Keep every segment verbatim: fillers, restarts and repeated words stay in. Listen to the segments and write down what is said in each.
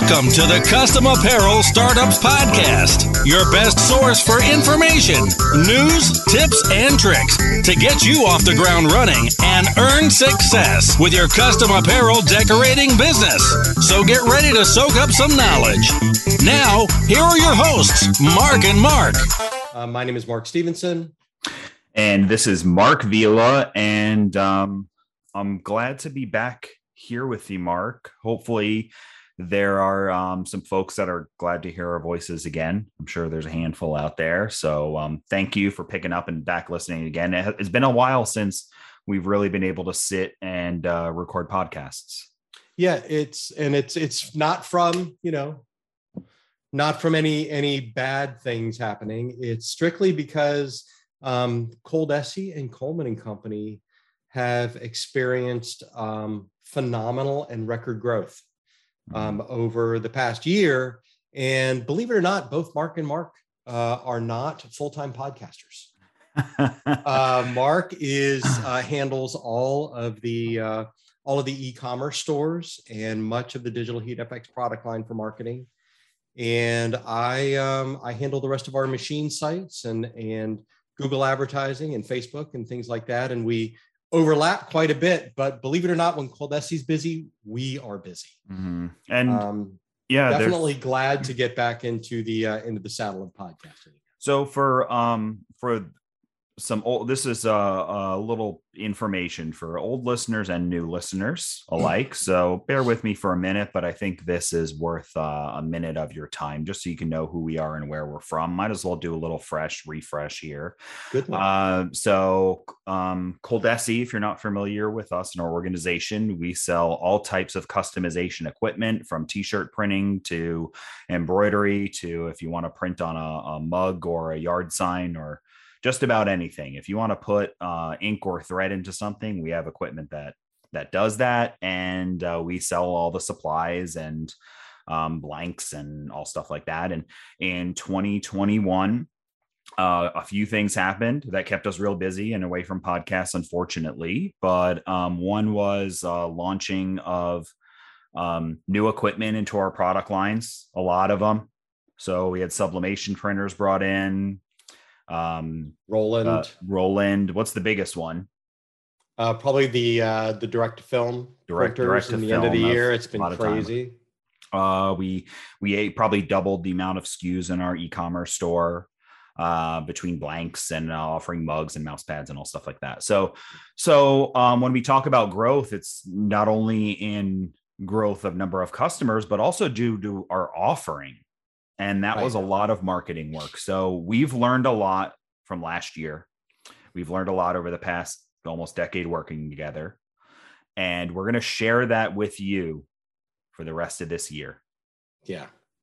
Welcome to the Custom Apparel Startups Podcast, your best source for information, news, tips, and tricks to get you off the ground running and earn success with your custom apparel decorating business. So get ready to soak up some knowledge. Now, here are your hosts, Mark and Mark. Uh, my name is Mark Stevenson. And this is Mark Vila, and um, I'm glad to be back here with you, Mark. Hopefully there are um, some folks that are glad to hear our voices again. I'm sure there's a handful out there. So um, thank you for picking up and back listening again. It's been a while since we've really been able to sit and uh, record podcasts. Yeah, it's and it's it's not from, you know, not from any any bad things happening. It's strictly because um, Coldesi and Coleman and Company have experienced um, phenomenal and record growth um, over the past year. And believe it or not, both Mark and Mark uh, are not full-time podcasters. uh, Mark is uh, handles all of the uh, all of the e-commerce stores and much of the Digital Heat F X product line for marketing. And I um, I handle the rest of our machine sites and and Google advertising and Facebook and things like that. And we overlap quite a bit, but believe it or not, when Coldesi's busy, we are busy. Mm-hmm. And um, yeah, definitely glad to get back into the uh, into the saddle of podcasting. So for um for some old, this is a, a little information for old listeners and new listeners alike. So bear with me for a minute, but I think this is worth uh, a minute of your time, just so you can know who we are and where we're from. Might as well do a little fresh refresh here. Good. Uh, so um, Coldesi, if you're not familiar with us and our organization, we sell all types of customization equipment, from t-shirt printing to embroidery to if you want to print on a, a mug or a yard sign or just about anything. If you want to put uh, ink or thread into something, we have equipment that that does that, and uh, we sell all the supplies and um, blanks and all stuff like that. And in twenty twenty-one, uh, a few things happened that kept us real busy and away from podcasts, unfortunately. But um, one was uh, launching of um, new equipment into our product lines, a lot of them. So we had sublimation printers brought in. Um, Roland, uh, Roland. What's the biggest one? Uh, probably the uh, the direct to film direct printers direct in the end of the year. It's been crazy. Uh, we we ate, probably doubled the amount of S K Us in our e-commerce store uh, between blanks and uh, offering mugs and mouse pads and all stuff like that. So so um, when we talk about growth, it's not only in growth of number of customers, but also due to our offering. And that right. was a lot of marketing work. So we've learned a lot from last year. We've learned a lot over the past almost decade working together. And we're going to share that with you for the rest of this year. Yeah.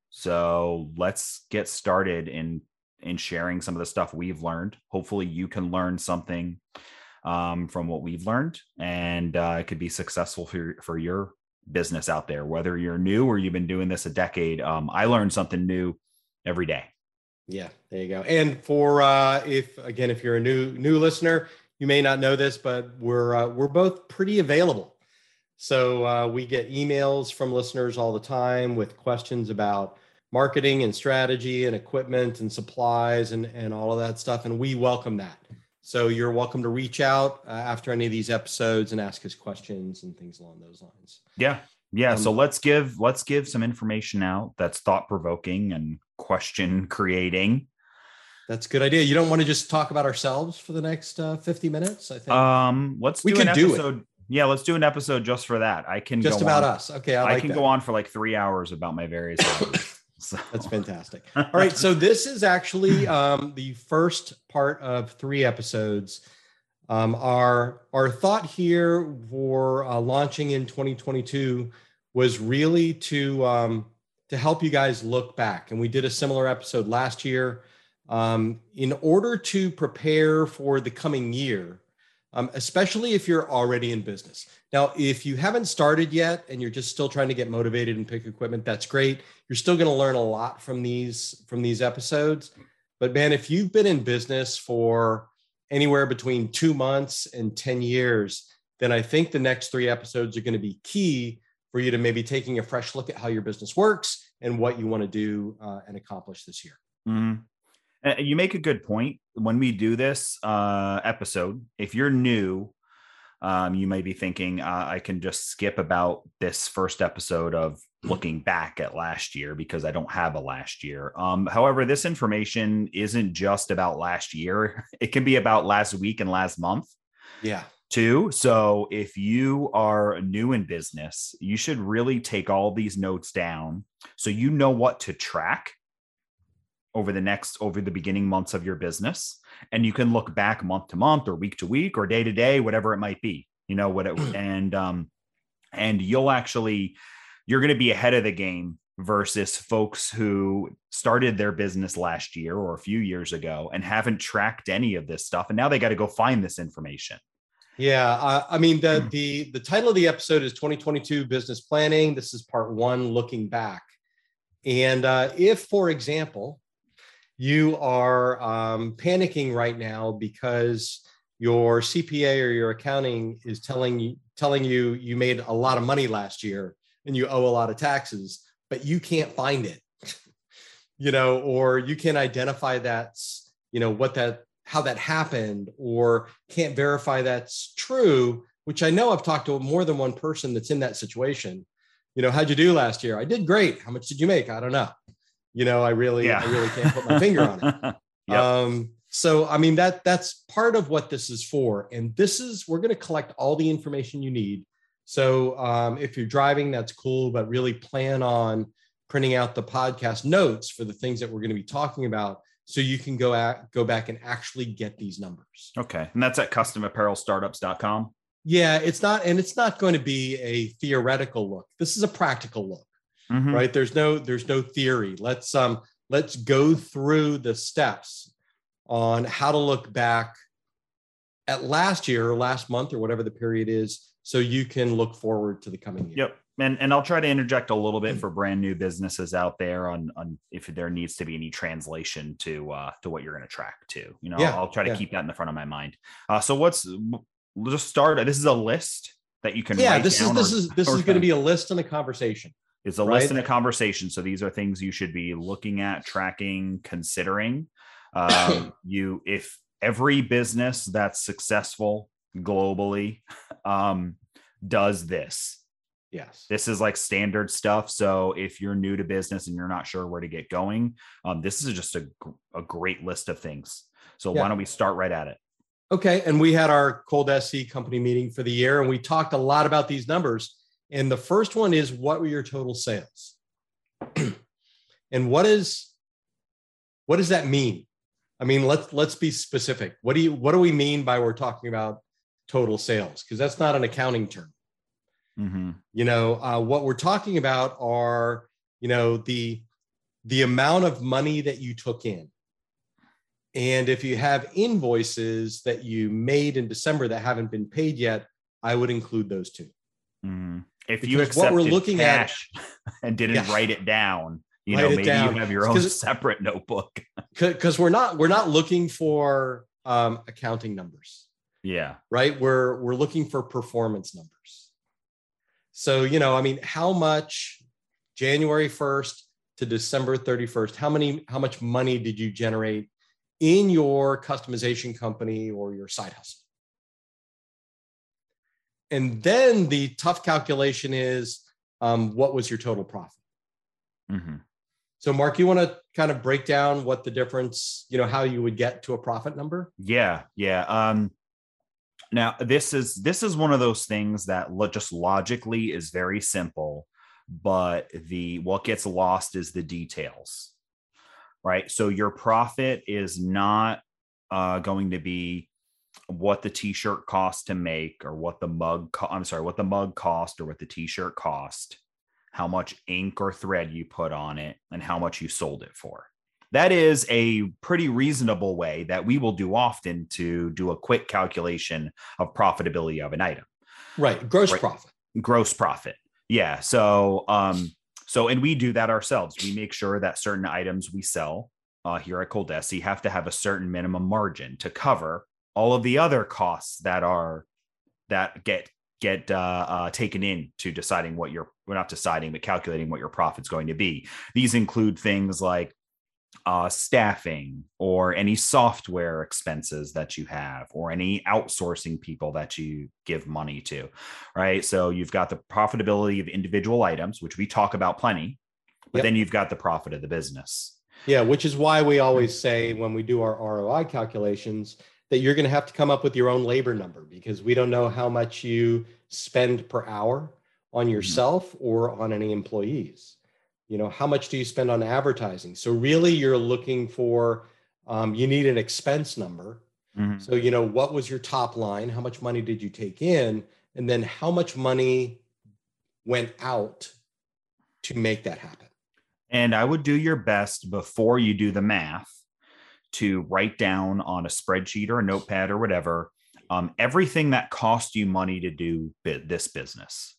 So let's get started in, in sharing some of the stuff we've learned. Hopefully you can learn something um, from what we've learned, and uh, it could be successful for, for your business out there, whether you're new or you've been doing this a decade. um I learn something new every day. Yeah, there you go. And for uh if again if you're a new new listener, you may not know this, but we're uh, we're both pretty available. So uh we get emails from listeners all the time with questions about marketing and strategy and equipment and supplies and and all of that stuff, and we welcome that. So you're welcome to reach out uh, after any of these episodes and ask us questions and things along those lines. Yeah. Yeah. Um, so let's give, let's give some information out that's thought provoking and question creating. That's a good idea. You don't want to just talk about ourselves for the next uh, fifty minutes, I think. Um, let's do we an can do episode. it. Yeah. Let's do an episode just for that. I can just go about on, us. Okay. I, I like can that. go on for like three hours about my various hobbies. So. That's fantastic. All right. So this is actually um, the first part of three episodes. Um, our, our thought here for uh, launching in twenty twenty-two was really to, um, to help you guys look back. And we did a similar episode last year. Um, in order to prepare for the coming year, um, especially if you're already in business. Now, if you haven't started yet and you're just still trying to get motivated and pick equipment, that's great. You're still going to learn a lot from these, from these episodes. But man, if you've been in business for anywhere between two months and ten years, then I think the next three episodes are going to be key for you to maybe taking a fresh look at how your business works and what you want to do uh, and accomplish this year. Mm-hmm. Uh, You make a good point. When we do this uh, episode, if you're new, um, you may be thinking, uh, I can just skip about this first episode of looking back at last year because I don't have a last year. Um, however, this information isn't just about last year. It can be about last week and last month. Yeah. Too. So if you are new in business, you should really take all these notes down so you know what to track over the next, over the beginning months of your business. And you can look back month to month or week to week or day to day, whatever it might be, you know, what it, and, um, and you'll actually, you're going to be ahead of the game versus folks who started their business last year or a few years ago and haven't tracked any of this stuff. And now they got to go find this information. Yeah, uh, I mean, the, the the title of the episode is twenty twenty-two Business Planning. This is part one, looking back. And uh, if, for example, you are um, panicking right now because your C P A or your accounting is telling you, telling you you made a lot of money last year and you owe a lot of taxes, but you can't find it, you know, or you can identify that's, you know, what that how that happened, or can't verify that's true, which I know I've talked to more than one person that's in that situation. You know, how'd you do last year? I did great. How much did you make? I don't know. You know, I really, yeah. I really can't put my finger on it. Yep. Um, so, I mean, that that's part of what this is for. And this is, we're going to collect all the information you need. So um, if you're driving, that's cool, but really plan on printing out the podcast notes for the things that we're going to be talking about, so you can go at, go back and actually get these numbers. Okay. And that's at custom apparel startups dot com. Yeah, it's not, and it's not going to be a theoretical look. This is a practical look, mm-hmm. right? There's no, there's no theory. Let's, um, let's go through the steps on how to look back at last year or last month or whatever the period is, so you can look forward to the coming year. Yep. And, and I'll try to interject a little bit for brand new businesses out there on, on if there needs to be any translation to uh, to what you're going to track to. You know, yeah, I'll, I'll try to yeah. keep that in the front of my mind. Uh, so what's we'll just start. This is a list that you can. Yeah, write this down is this or, is this is going to be a list and a conversation. It's a right? list and a conversation. So these are things you should be looking at, tracking, considering. Um, you if every business that's successful globally um, does this. Yes. This is like standard stuff. So if you're new to business and you're not sure where to get going, um, this is just a, a great list of things. So yeah. why don't we start right at it? Okay. And we had our Cold S C company meeting for the year, and we talked a lot about these numbers. And the first one is, what were your total sales? And what is, what does that mean? I mean, let's, let's be specific. What do you, what do we mean by we're talking about total sales? Because that's not an accounting term. Mm-hmm. You know, uh, what we're talking about are, you know, the, the amount of money that you took in. And if you have invoices that you made in December that haven't been paid yet, I would include those two. Mm-hmm. If because you accepted what we're looking cash at and didn't yeah. write it down, you write know, maybe down. You have your own separate notebook. Because we're not, we're not looking for um, accounting numbers. Yeah. Right. We're, we're looking for performance numbers. So, you know, I mean, how much January first to December thirty-first, how many, how much money did you generate in your customization company or your side hustle? And then the tough calculation is, um, what was your total profit? Mm-hmm. So Mark, you want to kind of break down what the difference, you know, how you would get to a profit number? Yeah. Yeah. Um, Now, this is this is one of those things that lo- just logically is very simple, but the what gets lost is the details, right? So your profit is not uh, going to be what the t-shirt cost to make, or what the mug co- I'm sorry, what the mug cost, or what the t-shirt cost, how much ink or thread you put on it, and how much you sold it for. That is a pretty reasonable way that we will do often to do a quick calculation of profitability of an item. Right. Gross right. profit. Gross profit. Yeah. So, um, so, and we do that ourselves. We make sure that certain items we sell uh, here at Cold S C have to have a certain minimum margin to cover all of the other costs that are, that get get uh, uh, taken in to deciding what your, we're not deciding, but calculating what your profit's going to be. These include things like uh, staffing or any software expenses that you have or any outsourcing people that you give money to, right? So you've got the profitability of individual items, which we talk about plenty, but yep. then you've got the profit of the business. Yeah, which is why we always say when we do our R O I calculations that you're going to have to come up with your own labor number, because we don't know how much you spend per hour on yourself mm-hmm. or on any employees. You know, how much do you spend on advertising? So really you're looking for, um, you need an expense number. Mm-hmm. So, you know, what was your top line? How much money did you take in? And then how much money went out to make that happen? And I would do your best before you do the math to write down on a spreadsheet or a notepad or whatever, um, everything that cost you money to do this business.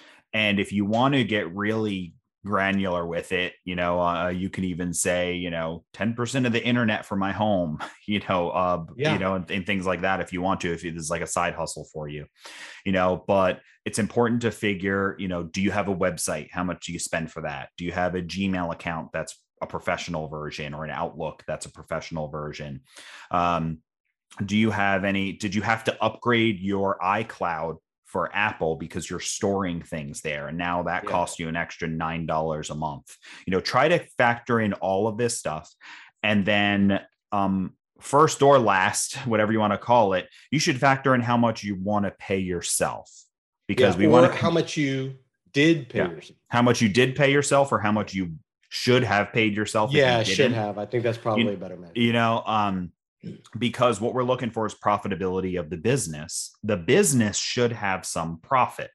And if you want to get really granular with it, you know, uh, you can even say, you know, ten percent of the internet for my home, you know, uh, yeah. you know, and, and things like that, if you want to, if it is like a side hustle for you, you know, but it's important to figure, you know, do you have a website? How much do you spend for that? Do you have a Gmail account that's a professional version, or an Outlook that's a professional version? Um, do you have any, did you have to upgrade your iCloud for Apple because you're storing things there, and now that yeah. costs you an extra nine dollars a month? You know, try to factor in all of this stuff. And then um, first or last, whatever you want to call it, you should factor in how much you want to pay yourself, because yeah, we want to, how much you did pay yeah, yourself, how much you did pay yourself, or how much you should have paid yourself. Yeah, you should have. I think that's probably you, a better measure. You know, um, because what we're looking for is profitability of the business. The business should have some profit.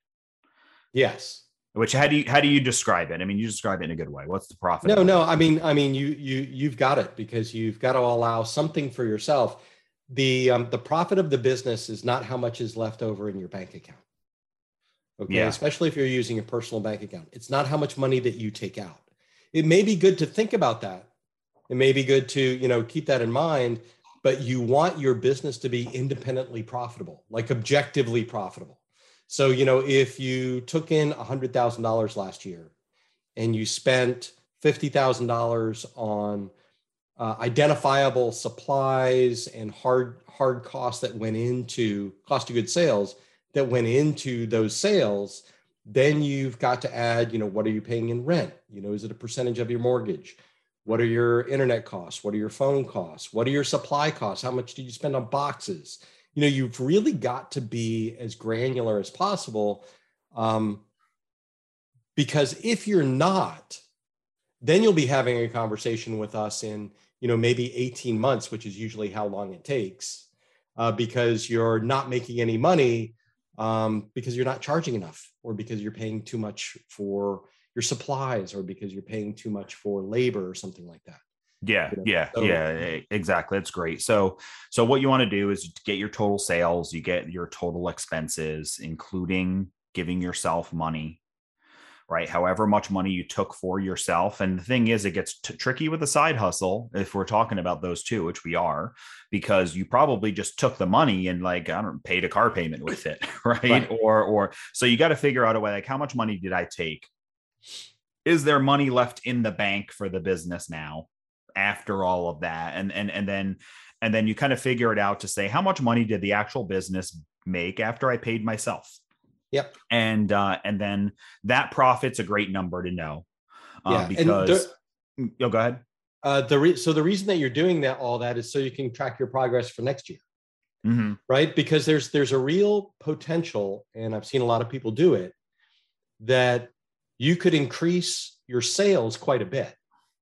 Yes. Which, how do you, how do you describe it? I mean, you describe it in a good way. What's the profit? No, no. I mean, I mean, you, you, you've got it, because you've got to allow something for yourself. The, um, the profit of the business is not how much is left over in your bank account. Okay. Yeah. Especially if you're using a personal bank account. It's not how much money that you take out. It may be good to think about that. It may be good to, you know, keep that in mind, but you want your business to be independently profitable, like objectively profitable. So, you know, if you took in one hundred thousand dollars last year and you spent fifty thousand dollars on uh, identifiable supplies and hard, hard costs that went into cost of goods sales that went into those sales, then you've got to add, you know, what are you paying in rent? You know, is it a percentage of your mortgage? What are your internet costs? What are your phone costs? What are your supply costs? How much do you spend on boxes? You know, you've really got to be as granular as possible, um, because if you're not, then you'll be having a conversation with us in, you know, maybe eighteen months, which is usually how long it takes, uh, because you're not making any money, um, because you're not charging enough, or because you're paying too much for your supplies, or because you're paying too much for labor or something like that. Yeah, you know? yeah, so, yeah, exactly. That's great. So, so what you want to do is get your total sales, you get your total expenses, including giving yourself money, right? However much money you took for yourself. And the thing is, it gets t- tricky with a side hustle, if we're talking about those two, which we are, because you probably just took the money and, like, I don't know, paid a car payment with it, right? right. Or, or, so you got to figure out a way, like, how much money did I take? Is there money left in the bank for the business now after all of that? And, and, and then, and then you kind of figure it out to say, how much money did the actual business make after I paid myself? Yep. And, uh, and then that profit's a great number to know. Um, yeah. because, the, oh, go ahead. Uh, the re- so the reason that you're doing that, all that, is so you can track your progress for next year. Mm-hmm. Right. Because there's, there's a real potential, and I've seen a lot of people do it, that you could increase your sales quite a bit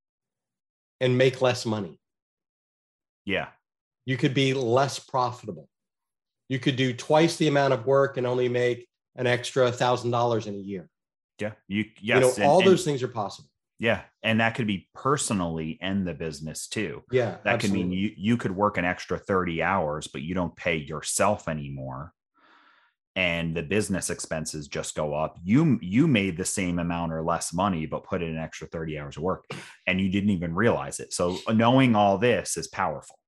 and make less money. Yeah. You could be less profitable. You could do twice the amount of work and only make an extra thousand dollars in a year. Yeah. You, yes. You know, and, all and, those things are possible. Yeah. And that could be personally and the business too. Yeah. That absolutely. could mean you, you could work an extra thirty hours, but you don't pay yourself anymore. And the business expenses just go up. You, you made the same amount or less money, but put in an extra thirty hours of work, and you didn't even realize it. So knowing all this is powerful.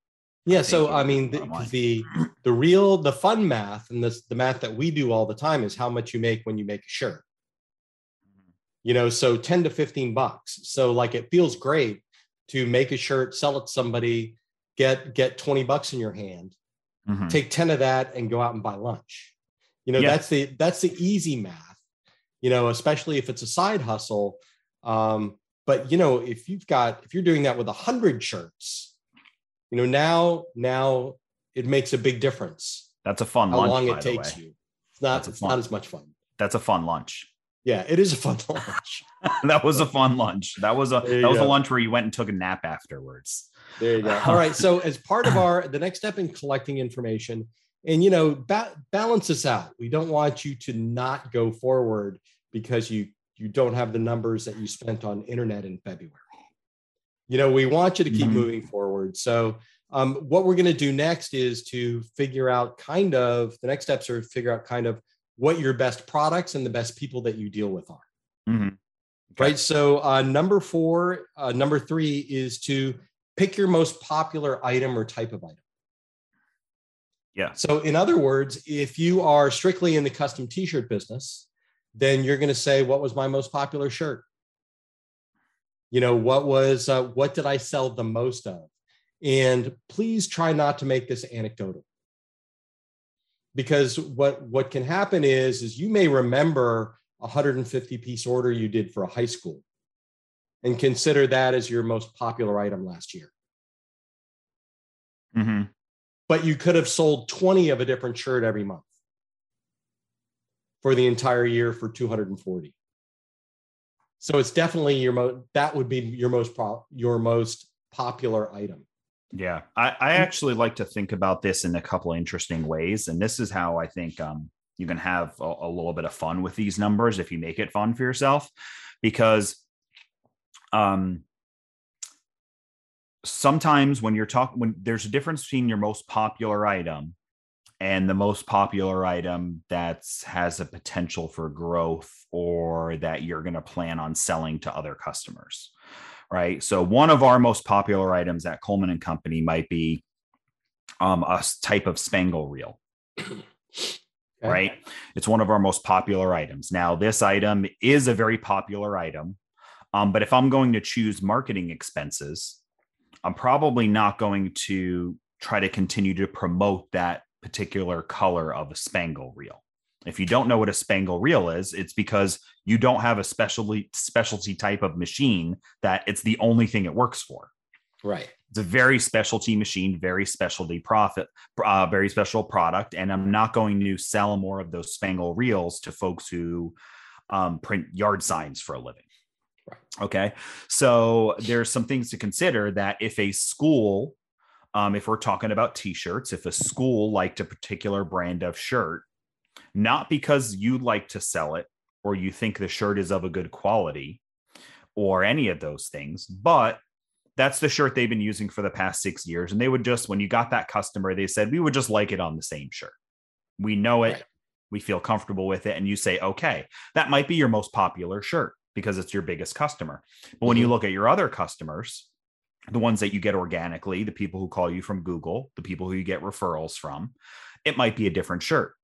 Yeah. I So, think I is mean, bottom because line. the, the real, the fun math and this, the math that we do all the time is how much you make when you make a shirt, you know, so ten to fifteen bucks. So like, it feels great to make a shirt, sell it to somebody, get, get twenty bucks in your hand, Mhm. take ten of that and go out and buy lunch. You know, Yeah. that's the, that's the easy math, you know, especially if it's a side hustle. Um, but you know, if you've got, if you're doing that with a hundred shirts, you know, now, now it makes a big difference That's a fun how lunch, long by it the takes way. you. It's not, That's a it's fun- not as much fun. That's a fun lunch. Yeah, it is a fun lunch. That was a fun lunch. That was a There you that was a go. lunch where you went and took a nap afterwards. There you go. All right. So as part of our, the next step in collecting information, and, you know, ba- balance this out. We don't want you to not go forward because you, you don't have the numbers that you spent on internet in February. You know, we want you to keep Mhm. moving forward. So um, what we're going to do next is to figure out kind of, the next steps are to figure out kind of what your best products and the best people that you deal with are. Mhm. Okay. Right. So uh, number four, uh, number three is to pick your most popular item or type of item. Yeah. So in other words, if you are strictly in the custom t-shirt business, then you're going to say, what was my most popular shirt? You know, what was, uh, what did I sell the most of? And please try not to make this anecdotal. Because what, what can happen is, is you may remember a one hundred fifty piece order you did for a high school and consider that as your most popular item last year. Mhm. But you could have sold twenty of a different shirt every month for the entire year for two hundred forty. So it's definitely your most, that would be your most pro, your most popular item. Yeah, I, I actually like to think about this in a couple of interesting ways. And this is how I think um, you can have a, a little bit of fun with these numbers if you make it fun for yourself. Because um, sometimes when you're talking, when there's a difference between your most popular item and the most popular item that has a potential for growth or that you're going to plan on selling to other customers. Right. So one of our most popular items at Coleman and Company might be um, a type of Spangle reel. Okay. Right. It's one of our most popular items. Now, this item is a very popular item. Um, but if I'm going to choose marketing expenses, I'm probably not going to try to continue to promote that particular color of a Spangle reel. If you don't know what a Spangle reel is, it's because you don't have a specialty specialty type of machine that it's the only thing it works for. Right. It's a very specialty machine, very specialty profit, uh, very special product. And I'm not going to sell more of those Spangle reels to folks who um, print yard signs for a living. Right. Okay. So there's some things to consider that if a school, um, if we're talking about t-shirts, if a school liked a particular brand of shirt, not because you like to sell it or you think the shirt is of a good quality or any of those things, but that's the shirt they've been using for the past six years. And they would just, when you got that customer, they said, we would just like it on the same shirt. We know it. Right. We feel comfortable with it. And you say, okay, that might be your most popular shirt because it's your biggest customer. But when mm-hmm. you look at your other customers, the ones that you get organically, the people who call you from Google, the people who you get referrals from, it might be a different shirt.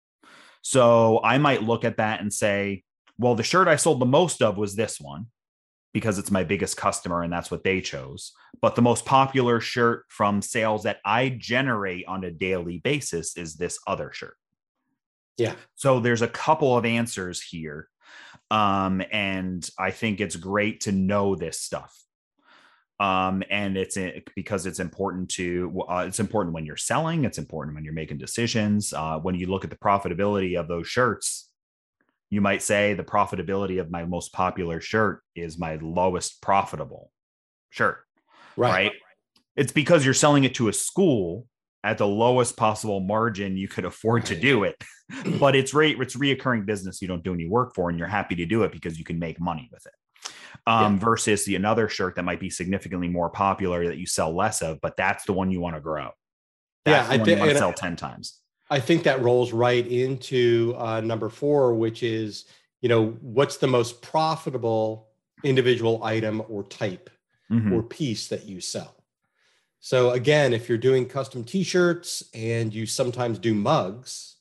So I might look at that and say, well, the shirt I sold the most of was this one because it's my biggest customer and that's what they chose. But the most popular shirt from sales that I generate on a daily basis is this other shirt. Yeah. So there's a couple of answers here. Um, and I think it's great to know this stuff. Um, and it's because it's important to, uh, it's important when you're selling, it's important when you're making decisions. Uh, when you look at the profitability of those shirts, you might say the profitability of my most popular shirt is my lowest profitable shirt, right? right? It's because you're selling it to a school at the lowest possible margin you could afford right. to do it, but it's re- it's reoccurring business you don't do any work for, and you're happy to do it because you can make money with it. Um, yeah. Versus the another shirt that might be significantly more popular that you sell less of, but that's the one you want to grow. That's yeah, the I one you want to sell I, ten times. I think that rolls right into uh, number four, which is, you know, what's the most profitable individual item or type mm-hmm. or piece that you sell. So again, if you're doing custom t-shirts and you sometimes do mugs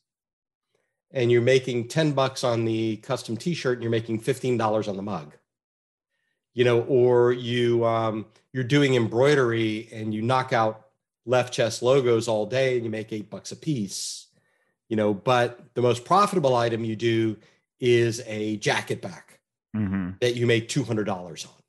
and you're making ten bucks on the custom t-shirt and you're making fifteen dollars on the mug, you know, or you, um, you're doing embroidery and you knock out left chest logos all day and you make eight bucks a piece, you know, but the most profitable item you do is a jacket back mm-hmm. that you make two hundred dollars on.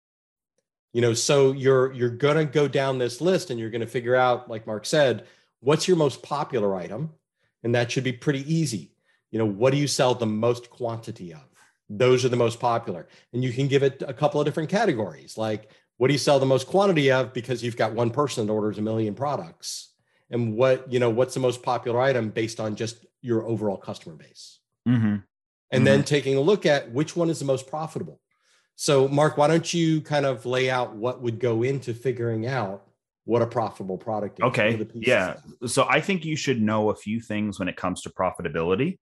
You know, so you're you're going to go down this list and you're going to figure out, like Mark said, what's your most popular item? And that should be pretty easy. You know, what do you sell the most quantity of? Those are the most popular. And you can give it a couple of different categories. Like, what do you sell the most quantity of because you've got one person that orders a million products? And what, you know, what's the most popular item based on just your overall customer base? Mm-hmm. And mm-hmm. then taking a look at which one is the most profitable. So Mark, why don't you kind of lay out what would go into figuring out what a profitable product is? Okay. Yeah. So I think you should know a few things when it comes to profitability.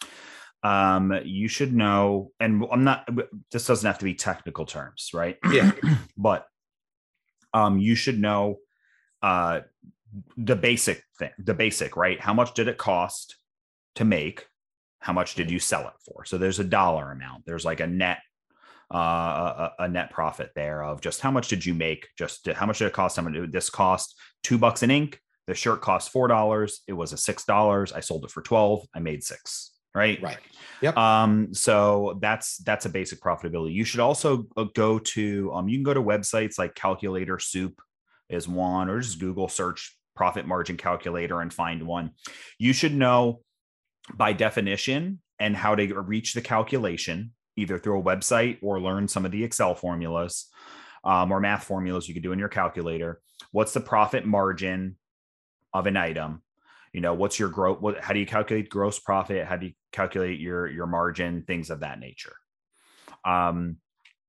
Um, you should know, and I'm not, this doesn't have to be technical terms, right? Yeah. But um, you should know uh, the basic thing, the basic, right? How much did it cost to make? How much did you sell it for? So there's a dollar amount. There's like a net uh, a, a net profit there of just how much did you make? Just to, how much did it cost? How much did this cost? Two bucks an ink. The shirt cost four dollars. It was a six dollars. I sold it for twelve. I made six. Right. Right. Yep. Um, so that's that's a basic profitability. You should also go to um, you can go to websites like Calculator Soup is one, or just Google search profit margin calculator and find one. You should know by definition and how to reach the calculation, either through a website or learn some of the Excel formulas um, or math formulas you could do in your calculator. What's the profit margin of an item? You know, what's your growth? What, how do you calculate gross profit? How do you calculate your, your margin? Things of that nature. Um,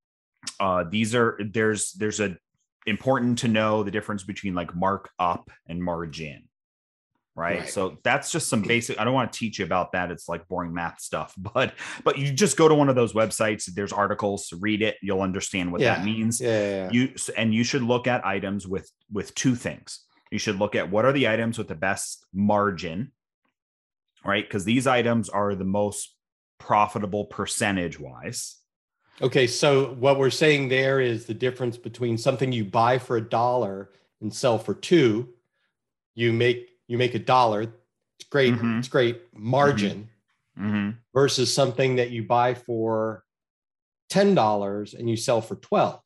uh, these are, there's, there's a important to know the difference between like markup and margin. Right? Right. So that's just some basic, I don't want to teach you about that. It's like boring math stuff, but, but you just go to one of those websites, there's articles, read it. You'll understand what yeah. that means. Yeah, yeah, yeah. You, and you should look at items with, with two things. You should look at what are the items with the best margin, right? Because these items are the most profitable percentage wise. Okay. So what we're saying there is the difference between something you buy for a dollar and sell for two. You make You make a dollar, it's great, mm-hmm. it's great margin mm-hmm. versus something that you buy for ten dollars and you sell for twelve.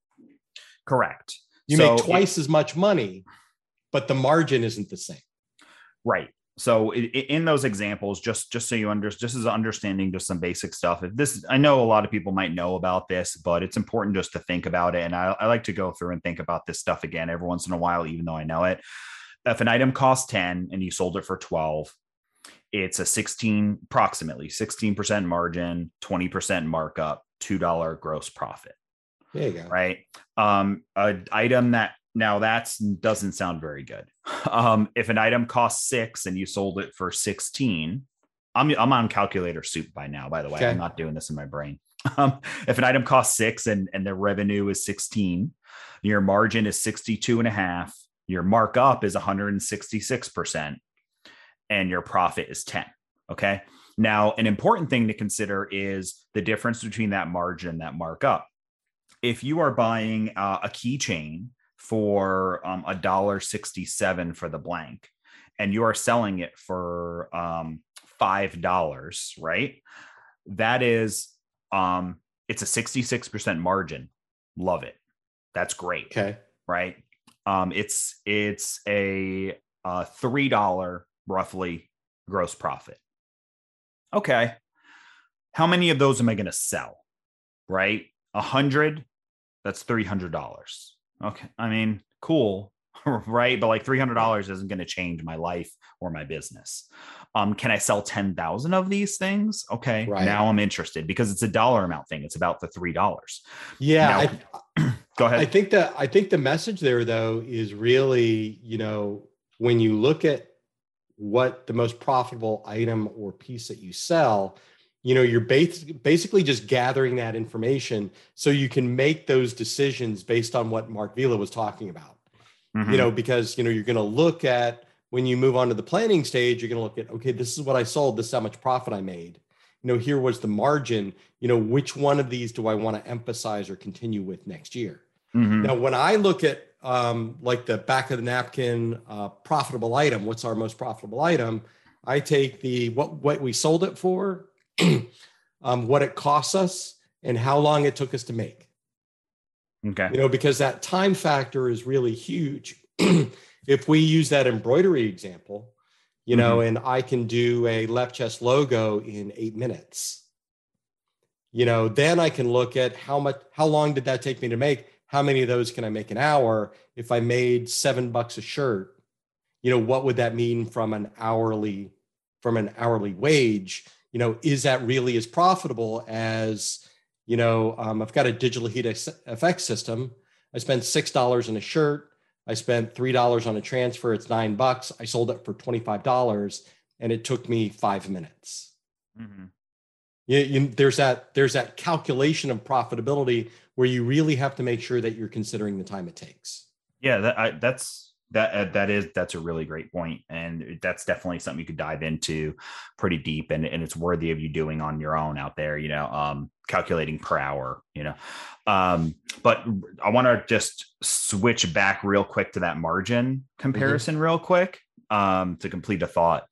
Correct. You so make twice it, as much money, but the margin isn't the same. Right. So it, it, in those examples, just, just so you understand, just as understanding just some basic stuff. If this, I know a lot of people might know about this, but it's important just to think about it. And I, I like to go through and think about this stuff again every once in a while, even though I know it. If an item costs ten and you sold it for twelve, it's a sixteen, approximately sixteen percent margin, twenty percent markup, two dollars gross profit. There you go. Right. Um, an item that now that's doesn't sound very good. Um, if an item costs six and you sold it for sixteen, I'm, I'm on Calculator Soup by now, by the way, okay. I'm not doing this in my brain. Um, if an item costs six and, and the revenue is sixteen, your margin is sixty-two and a half. Your markup is one hundred sixty-six percent and your profit is ten. Okay. Now, an important thing to consider is the difference between that margin and that markup. If you are buying uh, a keychain for um, one dollar sixty-seven for the blank and you are selling it for um, five dollars, right? That is, um, it's a sixty-six percent margin. Love it. That's great. Okay. Right. Um, it's it's a, a three dollars roughly gross profit. Okay. How many of those am I going to sell? Right? A hundred, that's three hundred dollars. Okay. I mean, cool. Right. But like three hundred dollars isn't going to change my life or my business. Um, can I sell ten thousand of these things? Okay. Right. Now I'm interested because it's a dollar amount thing. It's about the three dollars. Yeah. Now, I, go ahead. I think that, I think the message there though, is really, you know, when you look at what the most profitable item or piece that you sell, you know, you're basically just gathering that information so you can make those decisions based on what Mark Vila was talking about. Mm-hmm. You know, because, you know, you're going to look at, when you move on to the planning stage, you're going to look at, okay, this is what I sold. This is how much profit I made. You know, here was the margin. You know, which one of these do I want to emphasize or continue with next year? Mm-hmm. Now, when I look at um, like the back of the napkin uh, profitable item, what's our most profitable item? I take the what what we sold it for, um, what it costs us, and how long it took us to make. Okay. You know, because that time factor is really huge. If we use that embroidery example, you know, Mm-hmm. and I can do a left chest logo in eight minutes, you know, then I can look at how much, how long did that take me to make? How many of those can I make an hour? If I made seven bucks a shirt, you know, what would that mean from an hourly, from an hourly wage? You know, is that really as profitable as, you know, um, I've got a digital heat effects system. I spent six dollars on a shirt. I spent three dollars on a transfer. It's nine bucks. I sold it for twenty-five dollars and it took me five minutes. Mm-hmm. You, you, there's that, there's that calculation of profitability where you really have to make sure that you're considering the time it takes. Yeah, that I, that's that uh, that is that's a really great point, and that's definitely something you could dive into pretty deep, and and it's worthy of you doing on your own out there. You know, um, calculating per hour. You know, um, but I want to just switch back real quick to that margin comparison, mm-hmm. real quick, um, to complete a thought.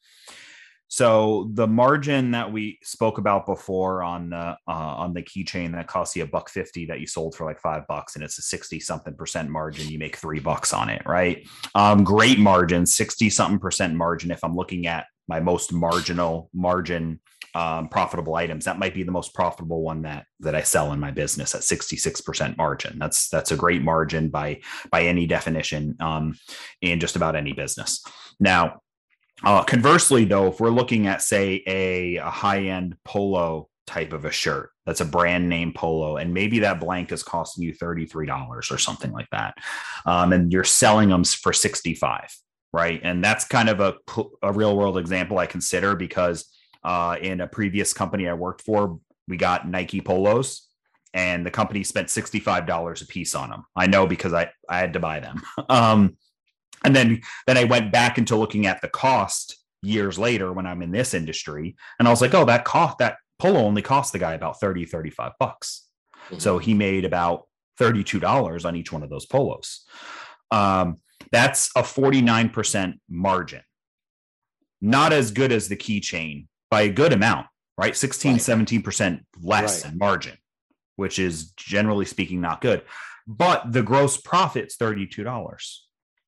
So the margin that we spoke about before on the uh, on the keychain that costs you a buck fifty that you sold for like five bucks, and it's a sixty something percent margin. You make three bucks on it, right? Um, great margin, sixty something percent margin. If I'm looking at my most marginal margin um, profitable items, that might be the most profitable one that that I sell in my business at sixty-six percent margin. That's that's a great margin by by any definition um, in just about any business. Now. Uh, conversely, though, if we're looking at, say, a, a high-end polo type of a shirt, that's a brand name polo, and maybe that blank is costing you thirty-three dollars or something like that, um, and you're selling them for sixty-five dollars, right? And that's kind of a, a real-world example I consider because uh, in a previous company I worked for, we got Nike polos, and the company spent sixty-five dollars a piece on them. I know because I, I had to buy them. um, And then, then I went back into looking at the cost years later when I'm in this industry. And I was like, oh, that cost, that polo only cost the guy about thirty, thirty-five bucks. Mm-hmm. So he made about thirty-two dollars on each one of those polos. Um, that's a forty-nine percent margin. Not as good as the keychain by a good amount, right? sixteen, right. seventeen percent less right. in margin, which is generally speaking not good. But the gross profit's thirty-two dollars.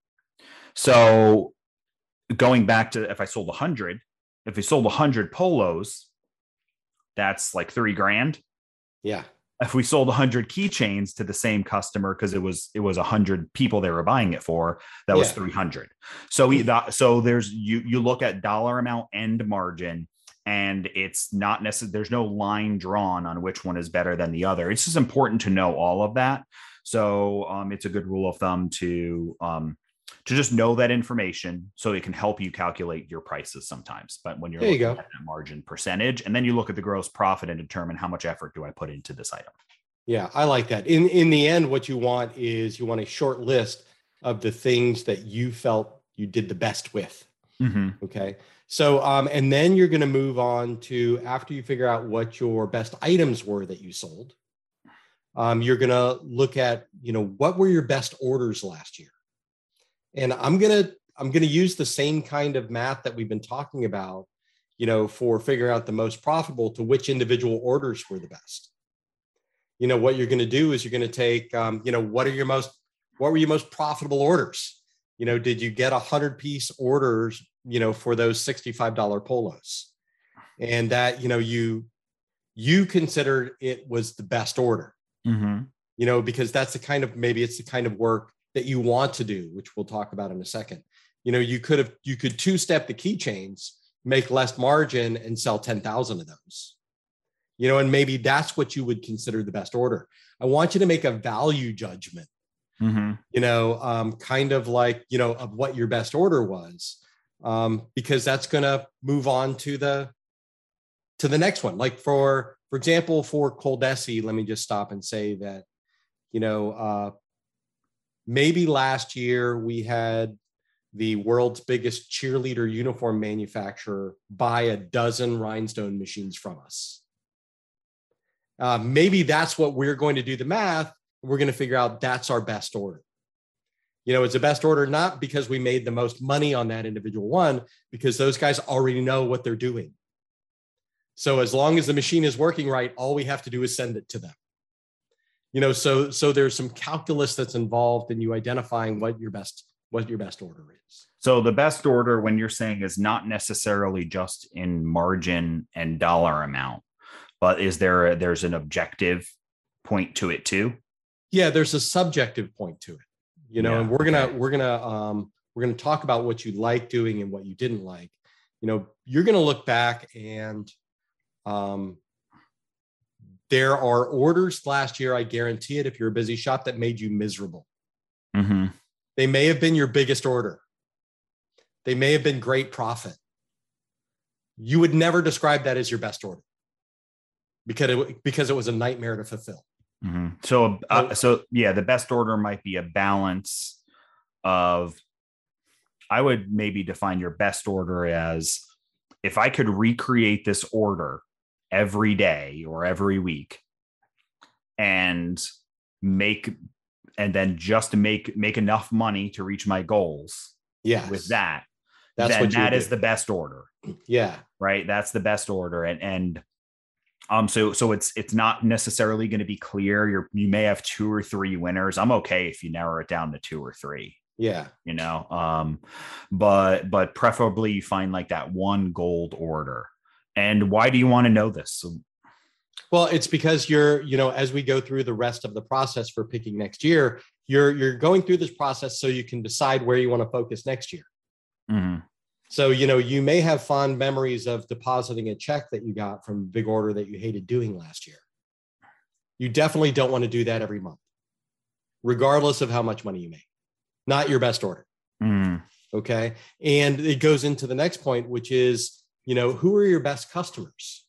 So going back to if I sold a hundred, if we sold a hundred polos, that's like three grand. Yeah. If we sold a hundred keychains to the same customer, because it was it was a hundred people they were buying it for, that was yeah. three hundred. So we so there's you you look at dollar amount and margin, and it's not necessarily there's no line drawn on which one is better than the other. It's just important to know all of that. So um, it's a good rule of thumb to um, to just know that information so it can help you calculate your prices sometimes. But when you're there looking you at that margin percentage, and then you look at the gross profit and determine how much effort do I put into this item. Yeah, I like that. In in the end, what you want is you want a short list of the things that you felt you did the best with. Mm-hmm. Okay. So, um, and then you're going to move on to, after you figure out what your best items were that you sold, um, you're going to look at, you know, what were your best orders last year? And I'm going to, I'm going to use the same kind of math that we've been talking about, you know, for figuring out the most profitable to which individual orders were the best. You know, what you're going to do is you're going to take, um, you know, what are your most, what were your most profitable orders? You know, did you get a hundred piece orders, you know, for those sixty-five dollars polos? And that, you know, you, you considered it was the best order, mm-hmm. you know, because that's the kind of, maybe it's the kind of work that you want to do, which we'll talk about in a second. You know, you could have, you could two-step the keychains, make less margin and sell ten thousand of those, you know, and maybe that's what you would consider the best order. I want you to make a value judgment, mm-hmm. you know, um, kind of like, you know, of what your best order was, um, because that's going to move on to the, to the next one. Like for, for example, for Coldesi, let me just stop and say that, you know, uh, maybe last year we had the world's biggest cheerleader uniform manufacturer buy a dozen rhinestone machines from us. Uh, maybe that's what we're going to do the math. We're going to figure out that's our best order. You know, it's the best order, not because we made the most money on that individual one, because those guys already know what they're doing. So as long as the machine is working right, all we have to do is send it to them. You know, so so there's some calculus that's involved in you identifying what your best what your best order is. So the best order, when you're saying, is not necessarily just in margin and dollar amount, but is there a, there's an objective point to it too? Yeah, there's a subjective point to it. You know, Yeah, and we're gonna okay. we're gonna um, we're gonna talk about what you like doing and what you didn't like. You know, you're gonna look back and um, there are orders last year, I guarantee it, if you're a busy shop, that made you miserable. Mm-hmm. They may have been your biggest order. They may have been great profit. You would never describe that as your best order because it, because it was a nightmare to fulfill. Mm-hmm. So, uh, so yeah, the best order might be a balance of, I would maybe define your best order as, if I could recreate this order every day or every week and make, and then just make, make enough money to reach my goals. Yes. With that, That's then what you that would is do. the best order. Yeah. Right. That's the best order. And, and, um, so, so it's, it's not necessarily going to be clear. You're, you may have two or three winners. I'm okay if you narrow it down to two or three. Yeah. You know, um, but, but preferably you find like that one gold order. And why do you want to know this? So, Well, it's because you're, you know, as we go through the rest of the process for picking next year, you're, you're going through this process so you can decide where you want to focus next year. mm-hmm. So, you know, you may have fond memories of depositing a check that you got from a big order that you hated doing last year. You definitely don't want to do that every month, regardless of how much money you make. Not your best order. Mm-hmm. Okay. And it goes into the next point, which is, you know, who are your best customers?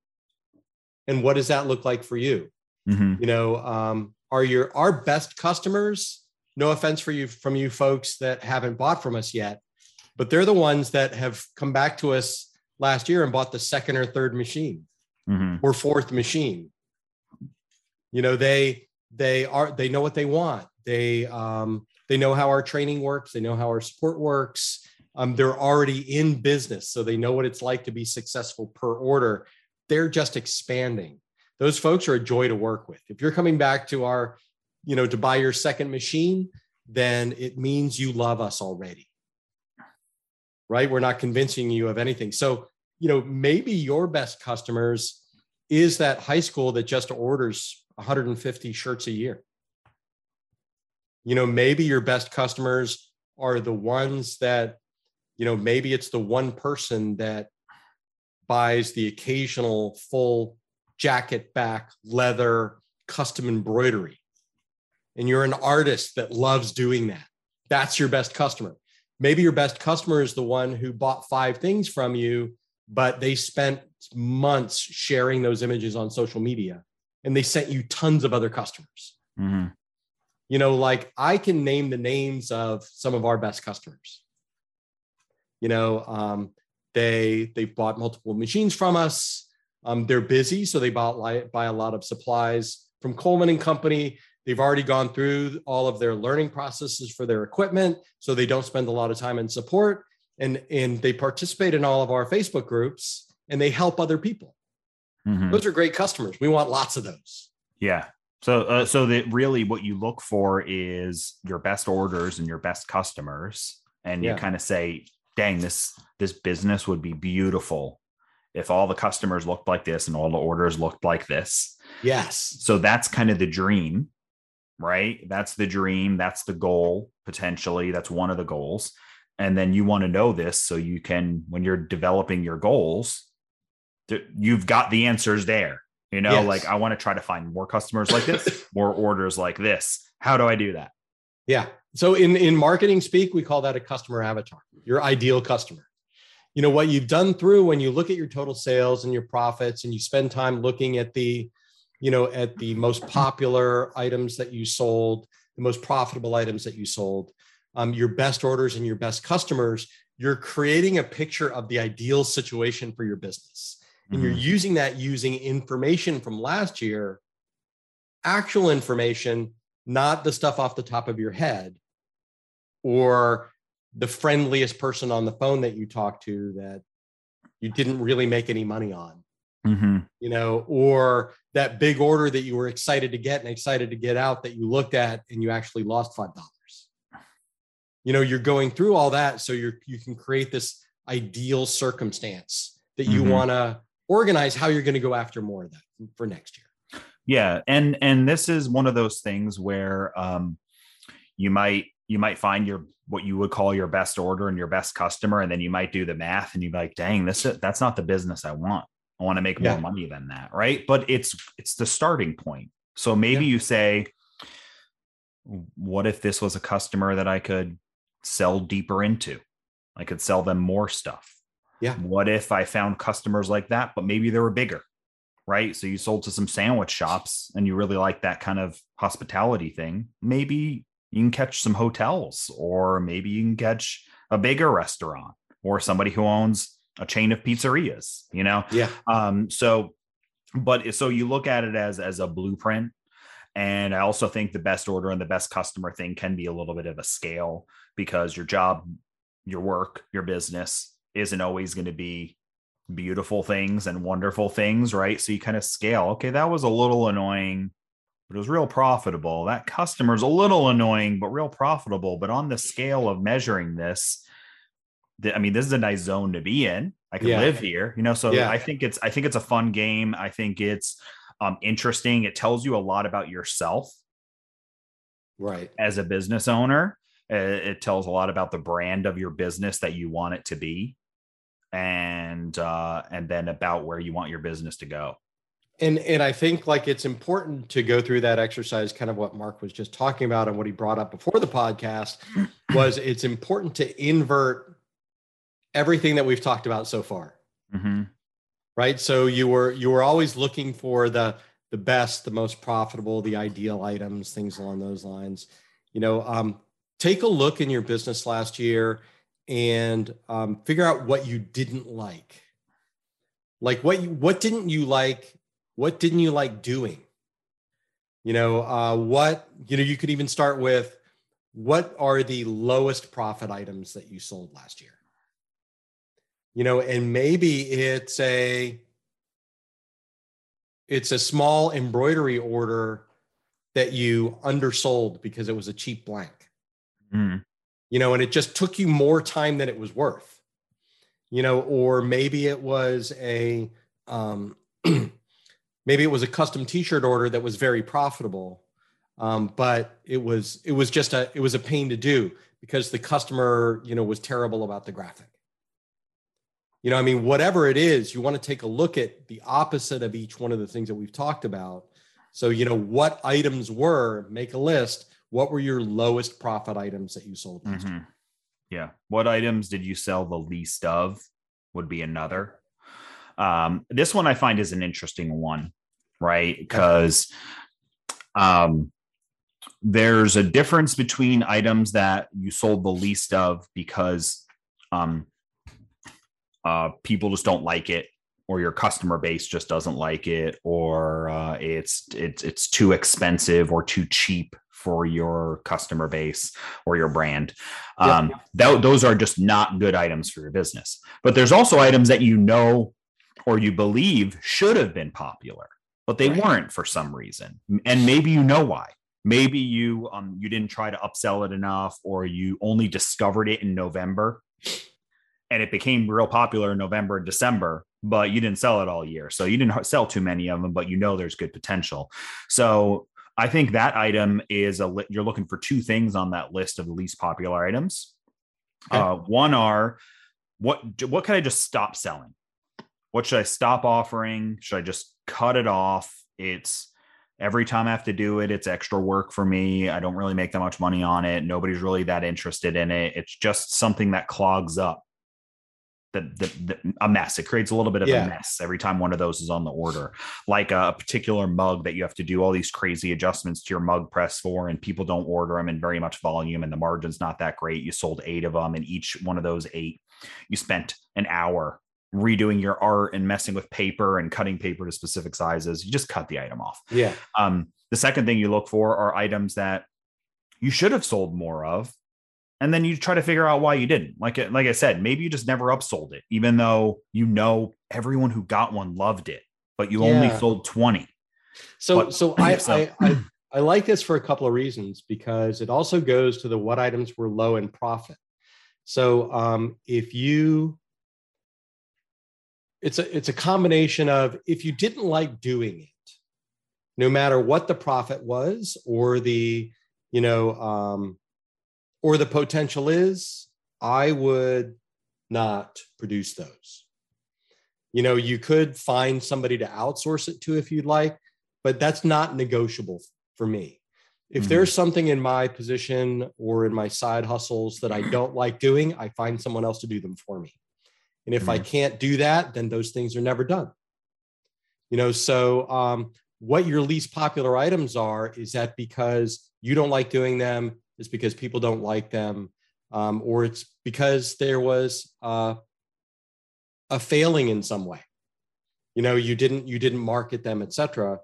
And what does that look like for you? Mm-hmm. You know, um, are your our best customers, no offense for you from you folks that haven't bought from us yet, but they're the ones that have come back to us last year and bought the second or third machine Mm-hmm. or fourth machine. You know, they they are they know what they want. They um, they know how our training works. They know how our support works. Um, they're already in business, so they know what it's like to be successful per order. They're just expanding. Those folks are a joy to work with. If you're coming back to our, you know, to buy your second machine, then it means you love us already. Right? We're not convincing you of anything. So, you know, maybe your best customers is that high school that just orders one hundred fifty shirts a year. You know, maybe your best customers are the ones that, you know, maybe it's the one person that buys the occasional full jacket back leather custom embroidery. And you're an artist that loves doing that. That's your best customer. Maybe your best customer is the one who bought five things from you, but they spent months sharing those images on social media and they sent you tons of other customers. Mm-hmm. You know, like I can name the names of some of our best customers. You know, um, they, they've bought multiple machines from us. Um, they're busy, so they bought, buy a lot of supplies from Coleman and Company. They've already gone through all of their learning processes for their equipment, so they don't spend a lot of time in support. And, and they participate in all of our Facebook groups, and they help other people. Mm-hmm. Those are great customers. We want lots of those. Yeah. So, uh, so that really what you look for is your best orders and your best customers. And you Yeah. kind of say, dang, this, this business would be beautiful if all the customers looked like this and all the orders looked like this. Yes. So that's kind of the dream, right? That's the dream. That's the goal, potentially. That's one of the goals. And then you want to know this so you can, when you're developing your goals, th- you've got the answers there. You know, Yes. like I want to try to find more customers like this, more orders like this. How do I do that? Yeah. So in, in marketing speak, we call that a customer avatar, your ideal customer. You know, what you've done through when you look at your total sales and your profits and you spend time looking at the, you know, at the most popular items that you sold, the most profitable items that you sold, um, your best orders and your best customers, you're creating a picture of the ideal situation for your business. And mm-hmm. you're using that using information from last year, actual information, not the stuff off the top of your head or the friendliest person on the phone that you talked to that you didn't really make any money on, mm-hmm. you know, or that big order that you were excited to get and excited to get out that you looked at and you actually lost five dollars. You know, you're going through all that. So you're, you can create this ideal circumstance that you mm-hmm. want to organize how you're going to go after more of that for next year. Yeah. And, and this is one of those things where um, you might, you might find your, what you would call your best order and your best customer. And then you might do the math and you're like, dang, this, that's not the business I want. I want to make yeah. more money than that. Right. But it's, it's the starting point. So maybe yeah. you say, what if this was a customer that I could sell deeper into? I could sell them more stuff. Yeah. What if I found customers like that, but maybe they were bigger, right? So you sold to some sandwich shops and you really like that kind of hospitality thing. Maybe you can catch some hotels, or maybe you can catch a bigger restaurant or somebody who owns a chain of pizzerias, you know? Yeah. Um, so, but so you look at it as, as a blueprint. And I also think the best order and the best customer thing can be a little bit of a scale, because your job, your work, your business isn't always going to be beautiful things and wonderful things, right? So you kind of scale. Okay, that was a little annoying, but it was real profitable. That customer's a little annoying, but real profitable. But on the scale of measuring this, I mean, this is a nice zone to be in. I can yeah. live here, you know? So yeah. I think it's, I think it's a fun game. I think it's um, interesting. It tells you a lot about yourself, right? As a business owner. It tells a lot about the brand of your business that you want it to be, and uh, and then about where you want your business to go. And and I think like it's important to go through that exercise, kind of what Mark was just talking about and what he brought up before the podcast was it's important to invert everything that we've talked about so far. Mm-hmm. Right. So you were you were always looking for the the best, the most profitable, the ideal items, things along those lines. You know, um, take a look in your business last year and um, figure out what you didn't like. Like what you, what didn't you like? What didn't you like doing? You know, uh, what, you know, you could even start with what are the lowest profit items that you sold last year? You know, and maybe it's a, it's a small embroidery order that you undersold because it was a cheap blank. Mm. You know, and it just took you more time than it was worth, you know, or maybe it was a, um, maybe it was a custom t-shirt order that was very profitable. Um, but it was, it was just a, it was a pain to do because the customer, you know, was terrible about the graphic. You know, I mean, whatever it is, you want to take a look at the opposite of each one of the things that we've talked about. So, you know, what items were, make a list. What were your lowest profit items that you sold? Mm-hmm. Yeah. What items did you sell the least of would be another. Um, this one I find is an interesting one, right? Because um, there's a difference between items that you sold the least of because um, uh, people just don't like it, or your customer base just doesn't like it, or uh, it's it's it's too expensive or too cheap for your customer base or your brand. Um, yeah. th- those are just not good items for your business. But there's also items that you know or you believe should have been popular, but they right. weren't for some reason. And maybe you know why. Maybe you um you didn't try to upsell it enough, or you only discovered it in November and it became real popular in November and December, but you didn't sell it all year. So you didn't sell too many of them, but you know there's good potential. So I think that item is a li- you're looking for two things on that list of the least popular items. Okay. Uh, one are what what can I just stop selling? What should I stop offering? Should I just cut it off? It's every time I have to do it, it's extra work for me. I don't really make that much money on it. Nobody's really that interested in it. It's just something that clogs up the, the, the a mess. It creates a little bit of Yeah. a mess every time one of those is on the order, like a particular mug that you have to do all these crazy adjustments to your mug press for, and people don't order them in very much volume, and the margin's not that great. You sold eight of them, and each one of those eight, you spent an hour redoing your art and messing with paper and cutting paper to specific sizes. You just cut the item off. Yeah. Um, the second thing you look for are items that you should have sold more of. And then you try to figure out why you didn't. Like, like I said, maybe you just never upsold it, even though you know everyone who got one loved it, but you Yeah. only sold twenty. So, But- so I, so- I, I, I like this for a couple of reasons, because it also goes to the what items were low in profit. So, um, if you, it's a, it's a combination of, if you didn't like doing it, no matter what the profit was, or the, you know, um, or the potential is, I would not produce those. You know, you could find somebody to outsource it to if you'd like, but that's not negotiable for me. If Mhm. there's something in my position or in my side hustles that I don't like doing, I find someone else to do them for me. And if I Mhm. can't do that, then those things are never done. You know, so um, what your least popular items are, is that because you don't like doing them, is because people don't like them, um, or it's because there was uh, a failing in some way. You know, you didn't you didn't market them, et cetera.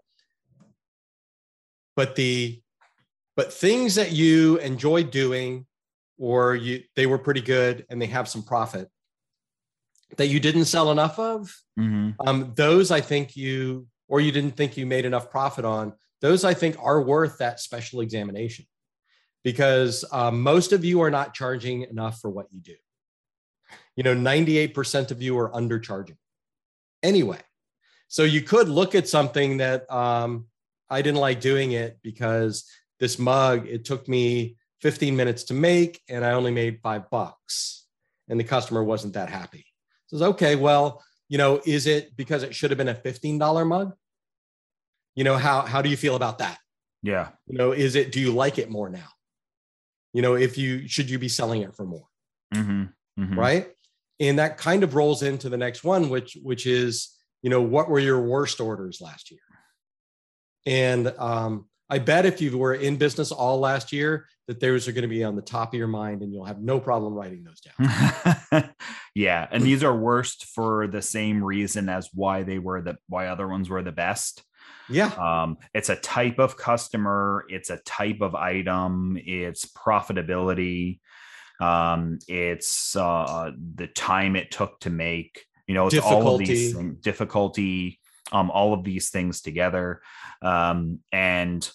But the but things that you enjoy doing, or you they were pretty good and they have some profit that you didn't sell enough of, Mhm. um, those I think you, or you didn't think you made enough profit on, those I think are worth that special examination. Because um, most of you are not charging enough for what you do. You know, ninety-eight percent of you are undercharging anyway. So you could look at something that um, I didn't like doing it because this mug, it took me fifteen minutes to make and I only made five bucks and the customer wasn't that happy. So it's okay, well, you know, is it because it should have been a fifteen dollar mug? You know, how, how do you feel about that? Yeah. You know, is it, do you like it more now? You know, if you, should you be selling it for more? Mhm. Mhm. Right. And that kind of rolls into the next one, which, which is, you know, what were your worst orders last year? And um, I bet if you were in business all last year, that those are going to be on the top of your mind and you'll have no problem writing those down. Yeah. And these are worst for the same reason as why they were the, why other ones were the best. Yeah. Um, it's a type of customer, it's a type of item, it's profitability, um, it's uh, the time it took to make, you know, it's all of these Difficulty. things, difficulty, um, all of these things together. Um, and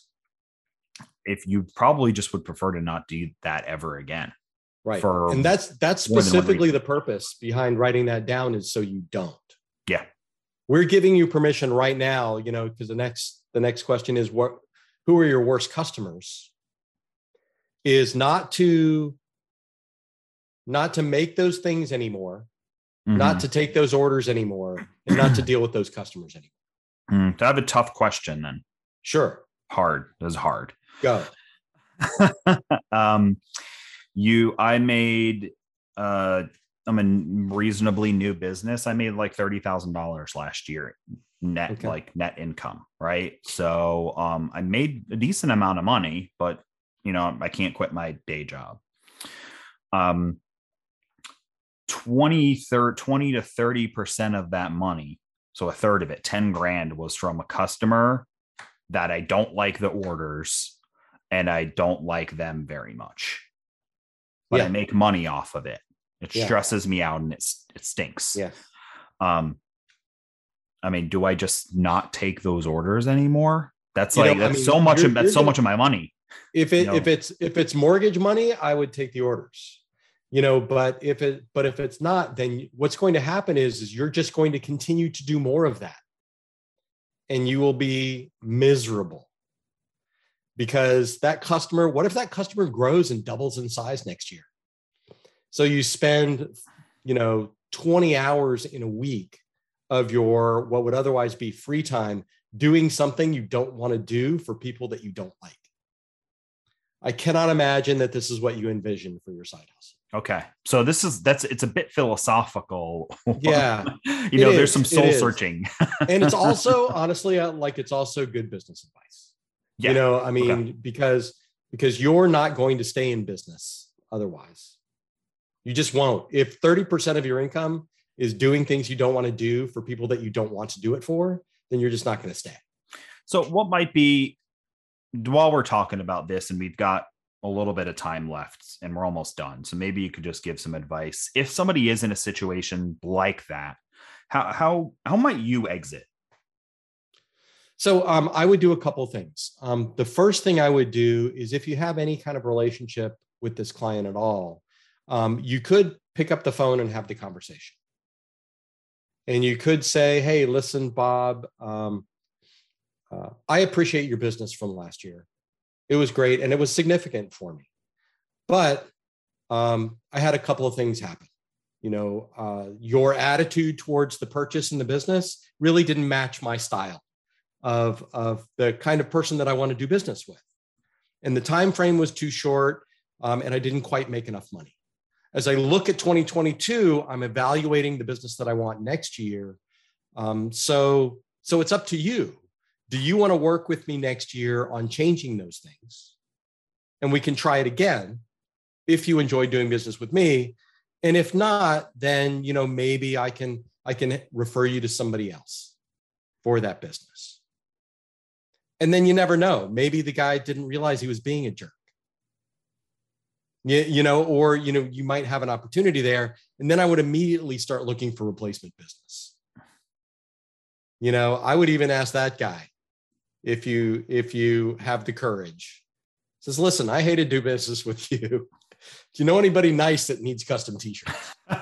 if you probably just would prefer to not do that ever again. Right. For And that's, that's more than one specifically reason. the purpose behind writing that down, is so you don't. Yeah. We're giving you permission right now, you know, because the next, the next question is, what, who are your worst customers? Is not to, not to make those things anymore, Mhm. not to take those orders anymore, and not to deal with those customers anymore. Mm, I have a tough question then. Sure. Hard. This is hard. Go. um, you, I made, uh, I'm a reasonably new business. I made like thirty thousand dollars last year, net, Okay. like net income. Right. So, um, I made a decent amount of money, but you know, I can't quit my day job. Um, twenty, thirty, twenty to thirty percent of that money. So a third of it, ten grand, was from a customer that I don't like the orders and I don't like them very much, but Yeah. I make money off of it. It Yeah. stresses me out and it's, it stinks. Yeah. Um, I mean, do I just not take those orders anymore? That's You know, like, I that's mean, so much you're- of, that's you're so gonna- much of my money. If it, You know? if it's, if it's mortgage money, I would take the orders, you know, but if it, but if it's not, then what's going to happen is, is you're just going to continue to do more of that. And you will be miserable because that customer, what if that customer grows and doubles in size next year? So you spend, you know, twenty hours in a week of your, what would otherwise be free time, doing something you don't want to do for people that you don't like. I cannot imagine that this is what you envision for your side hustle. Okay. So this is, that's, it's a bit philosophical. Yeah. you know, there's is. some soul searching. And it's also, honestly, uh, like it's also good business advice. Yeah. You know, I mean, Okay. because, because you're not going to stay in business otherwise. You just won't. If thirty percent of your income is doing things you don't want to do for people that you don't want to do it for, then you're just not going to stay. So what might be, while we're talking about this and we've got a little bit of time left and we're almost done, so maybe you could just give some advice. If somebody is in a situation like that, how how how might you exit? So um, I would do a couple of things. Um, the first thing I would do is, if you have any kind of relationship with this client at all, um, you could pick up the phone and have the conversation. And you could say, hey, listen, Bob, um, uh, I appreciate your business from last year. It was great and it was significant for me. But um, I had a couple of things happen. You know, uh, your attitude towards the purchase and the business really didn't match my style of, of the kind of person that I want to do business with. And the time frame was too short, um, and I didn't quite make enough money. As I look at twenty twenty-two, I'm evaluating the business that I want next year. Um, so, so it's up to you. Do you want to work with me next year on changing those things? And we can try it again if you enjoy doing business with me. And if not, then, you know, maybe I can, I can refer you to somebody else for that business. And then you never know. Maybe the guy didn't realize he was being a jerk. You, you know, or, you know, you might have an opportunity there. And then I would immediately start looking for replacement business. You know, I would even ask that guy, if you, if you have the courage, says, listen, I hate to do business with you. Do you know anybody nice that needs custom t-shirts?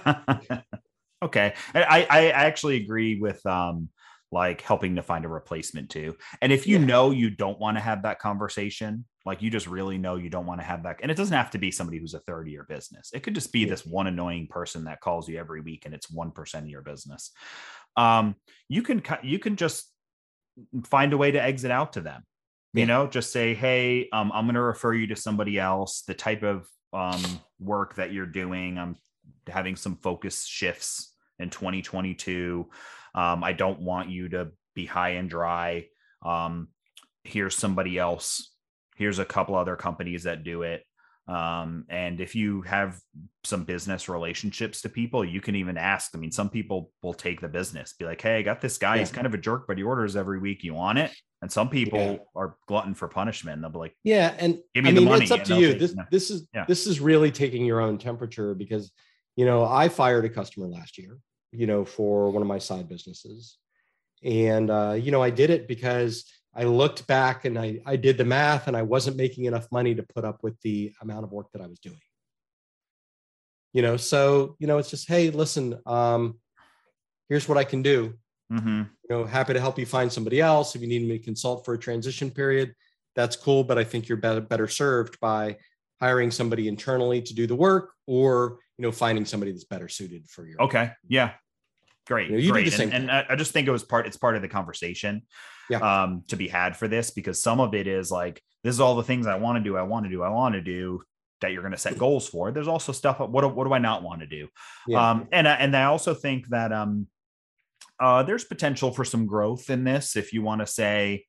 Okay. I, I actually agree with, um, like helping to find a replacement too. And if you yeah. know, you don't want to have that conversation, like you just really know you don't want to have that. And it doesn't have to be somebody who's a third of your business. It could just be yeah. this one annoying person that calls you every week and it's one percent of your business. Um, you can, you can just find a way to exit out to them, you yeah. know, just say, hey, um, I'm going to refer you to somebody else. The type of um, work that you're doing, I'm having some focus shifts in twenty twenty-two. Um, I don't want you to be high and dry. Um, here's somebody else. Here's a couple other companies that do it. Um, and if you have some business relationships to people, you can even ask. I mean, some people will take the business, be like, hey, I got this guy. Yeah. He's kind of a jerk, but he orders every week. You want it? And some people yeah. are glutton for punishment. They'll be like, yeah. And give me I the mean, money. It's up to you. Take, this, you know. this is, yeah. this is really taking your own temperature, because, you know, I fired a customer last year, you know, for one of my side businesses. And, uh, you know, I did it because I looked back and I, I did the math, and I wasn't making enough money to put up with the amount of work that I was doing. You know, so, you know, it's just, hey, listen, um, here's what I can do. Mm-hmm. You know, happy to help you find somebody else. If you need me to consult for a transition period, that's cool. But I think you're better, better served by hiring somebody internally to do the work, or, you know, finding somebody that's better suited for your. Okay. Yeah. Great. You know, you great. do the same and, and I just think it was part, it's part of the conversation yeah. um, to be had for this, because some of it is like, this is all the things I want to do. I want to do, I want to do that you're going to set goals for. There's also stuff. What, what do I not want to do? Yeah. Um, and, and I also think that um, uh, there's potential for some growth in this. If you want to say,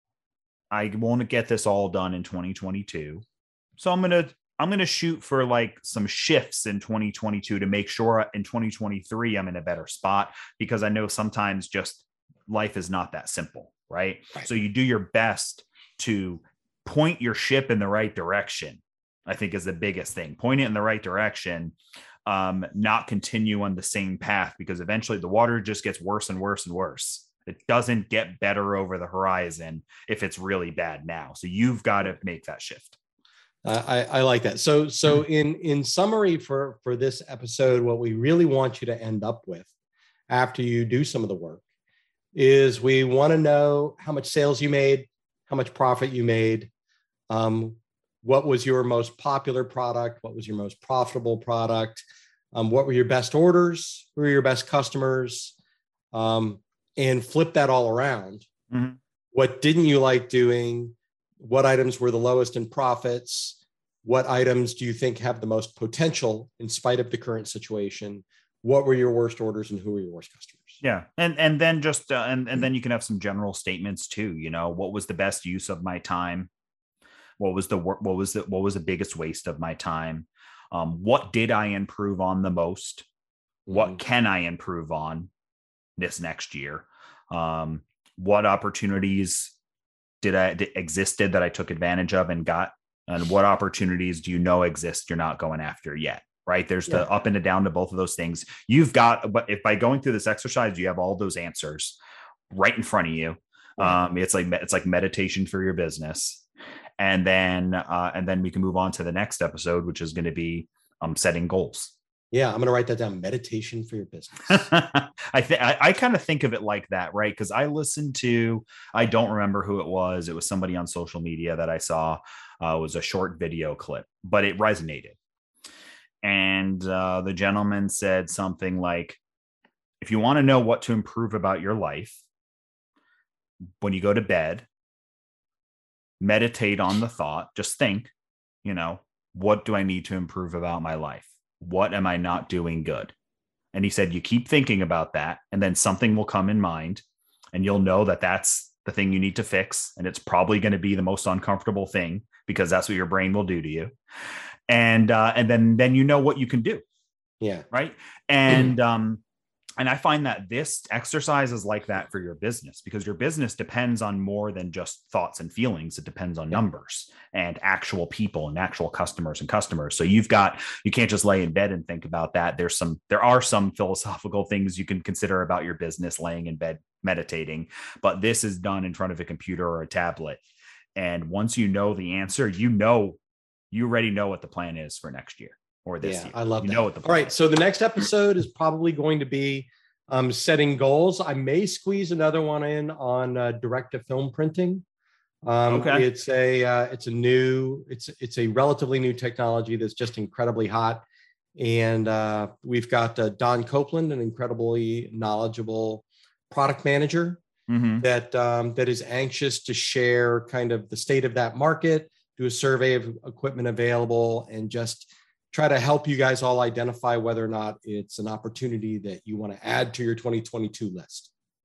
I want to get this all done in twenty twenty-two. So I'm going to, I'm going to shoot for like some shifts in twenty twenty-two to make sure in twenty twenty-three, I'm in a better spot, because I know sometimes just life is not that simple, right? right? So you do your best to point your ship in the right direction, I think is the biggest thing. Point it in the right direction, um, not continue on the same path, because eventually the water just gets worse and worse and worse. It doesn't get better over the horizon if it's really bad now. So you've got to make that shift. Uh, I, I like that. So, so in, in summary for, for this episode, what we really want you to end up with after you do some of the work is, we want to know how much sales you made, how much profit you made, um, what was your most popular product, what was your most profitable product, um, what were your best orders, who were your best customers, um, and flip that all around. Mm-hmm. What didn't you like doing? What items were the lowest in profits? What items do you think have the most potential in spite of the current situation? What were your worst orders and who were your worst customers? Yeah. And, and then just, uh, and, and then you can have some general statements too. You know, what was the best use of my time? What was the work? What was the, what was the biggest waste of my time? Um, what did I improve on the most? What mm-hmm. can I improve on this next year? Um, what opportunities did I did, existed that I took advantage of and got? And what opportunities do you know exist you're not going after yet? Right? There's yeah. the up and the down to both of those things. You've got, but if by going through this exercise, you have all those answers right in front of you. Yeah. Um, it's like, it's like meditation for your business. And then, uh, and then we can move on to the next episode, which is going to be um, setting goals. Yeah. I'm going to write that down. Meditation for your business. I think I, I kind of think of it like that, right? Because I listened to, I don't remember who it was. It was somebody on social media that I saw. Uh, it was a short video clip, but it resonated. And uh, the gentleman said something like, if you want to know what to improve about your life, when you go to bed, meditate on the thought, just think, you know, what do I need to improve about my life? What am I not doing good? And he said, you keep thinking about that, and then something will come in mind, and you'll know that that's the thing you need to fix. And it's probably going to be the most uncomfortable thing, because that's what your brain will do to you. And, uh, and then, then you know what you can do. Yeah. Right. And, um, and I find that this exercise is like that for your business, because your business depends on more than just thoughts and feelings. It depends on numbers and actual people and actual customers and customers. So you've got, you can't just lay in bed and think about that. There's some, there are some philosophical things you can consider about your business, laying in bed, meditating, but this is done in front of a computer or a tablet. And once you know the answer, you know, you already know what the plan is for next year or this yeah, year. I love you that. Know what the plan All right. Is. So the next episode is probably going to be um, setting goals. I may squeeze another one in on uh, direct to film printing. Um, okay. It's a, uh, it's a new, it's, it's a relatively new technology that's just incredibly hot. And uh, we've got uh, Don Copeland, an incredibly knowledgeable product manager mm-hmm. that, um, that is anxious to share kind of the state of that market, do a survey of equipment available, and just try to help you guys all identify whether or not it's an opportunity that you want to add to your twenty twenty-two list.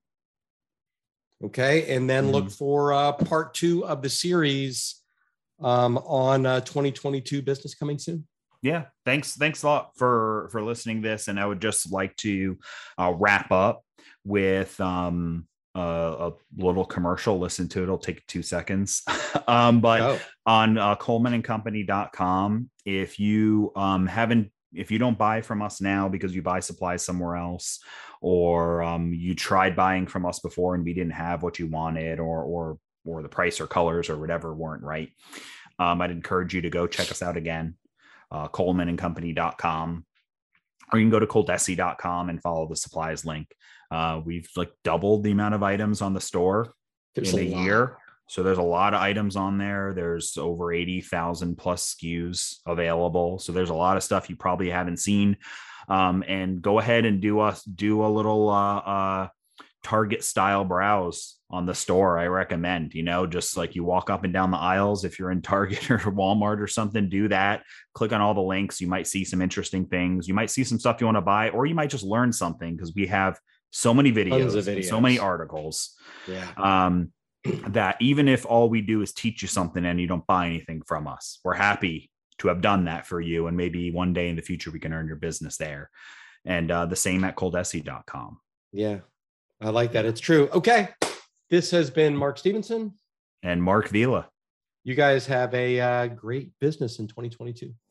Okay. And then mm-hmm. look for uh, part two of the series um, on uh, twenty twenty-two business coming soon. Yeah. Thanks. Thanks a lot for, for listening to this. And I would just like to uh, wrap up with, um, Uh, a little commercial. Listen to it. It'll take two seconds. um, but oh. on uh, coleman and company dot com, if you um, haven't, if you don't buy from us now because you buy supplies somewhere else, or um, you tried buying from us before and we didn't have what you wanted, or or or the price or colors or whatever weren't right, um, I'd encourage you to go check us out again. Uh, coleman and company dot com, or you can go to coldesi dot com and follow the supplies link. Uh, we've like doubled the amount of items on the store there's in a, a year. So there's a lot of items on there. There's over eighty thousand plus S K Us available. So there's a lot of stuff you probably haven't seen. Um, and go ahead and do us do a little uh, uh, Target style browse on the store. I recommend, you know, just like you walk up and down the aisles. If you're in Target or Walmart or something, do that. Click on all the links. You might see some interesting things. You might see some stuff you want to buy, or you might just learn something, because we have so many videos, videos. so many articles, yeah. um, that even if all we do is teach you something and you don't buy anything from us, we're happy to have done that for you. And maybe one day in the future, we can earn your business there. And uh, the same at coldesi dot com. Yeah, I like that. It's true. Okay. This has been Mark Stevenson and Mark Vila. You guys have a uh, great business in twenty twenty-two.